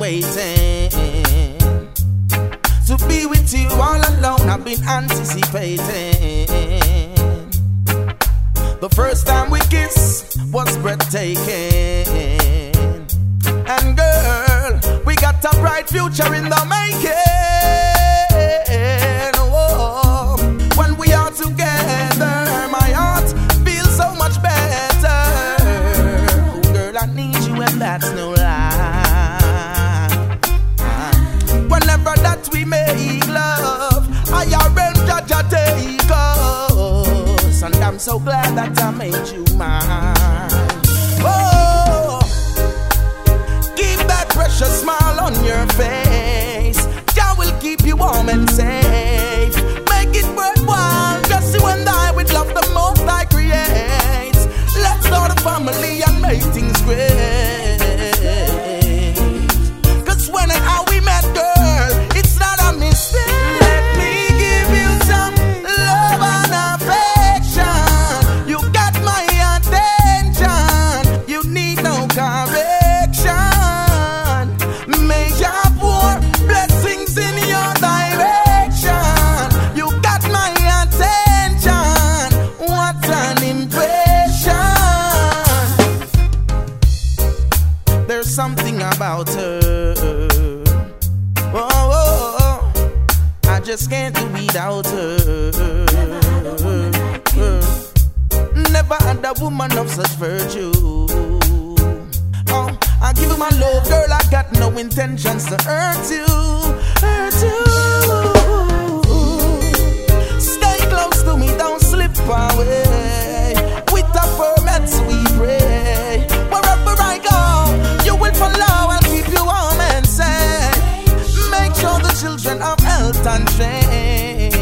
waiting to be with you all alone. I've been anticipating. The first time we kissed was breathtaking. And girl, we got a bright future in the making. Oh, when we are together, my heart feels so much better. Oh, girl, I need you and that's no lie. Whenever that we make love, I arrange a take us. And I'm so glad that I made you mine. Oh, keep that precious smile on your face. Jah will keep you warm and safe. Make it worthwhile, just you and I with love the most I create. Let's start a family and make things great. Cause when and how we met, girl, it's not a mistake. Let me give you some love and affection. You got my attention. You need no correction. May Jah pour blessings in your direction. You got my attention. What an impression. There's something about her. Oh, oh, oh. I just can't do without her. Never had a woman of such virtue. Oh, I give you my love, girl. I got no intentions to hurt you. Hurt you. Stay close to me, don't slip away. With a ferment we pray. Wherever I go, you will follow. I'll keep you warm and safe. Make sure the children have health and strength.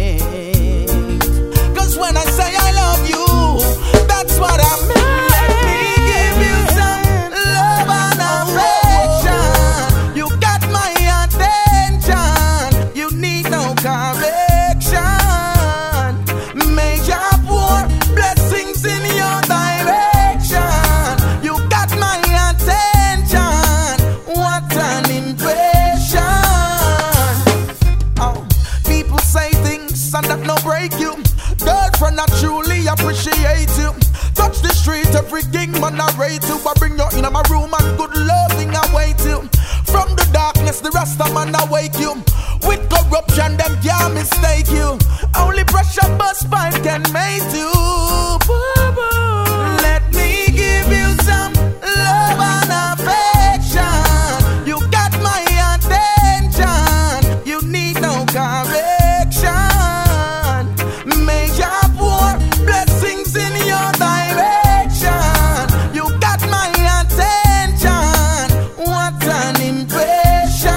Cause when I say I love you, that's what I mean. Let me give you some love and affection. You got my attention. You need no correction. May Jah pour blessings in your direction. You got my attention. What an impression. Oh, people say things and that no break you. Girlfriend, I truly appreciate you. Touch the street, everything man I rate you. I bring you in my room and good loving I wait you. From the darkness, the Rasta man I wake you. With corruption, them can't mistake you. Only pressure bus pipe can make you. Let me give you some love and affection. You got my attention. You need no correction. May Jah pour blessings in your direction. You got my attention. What an impression.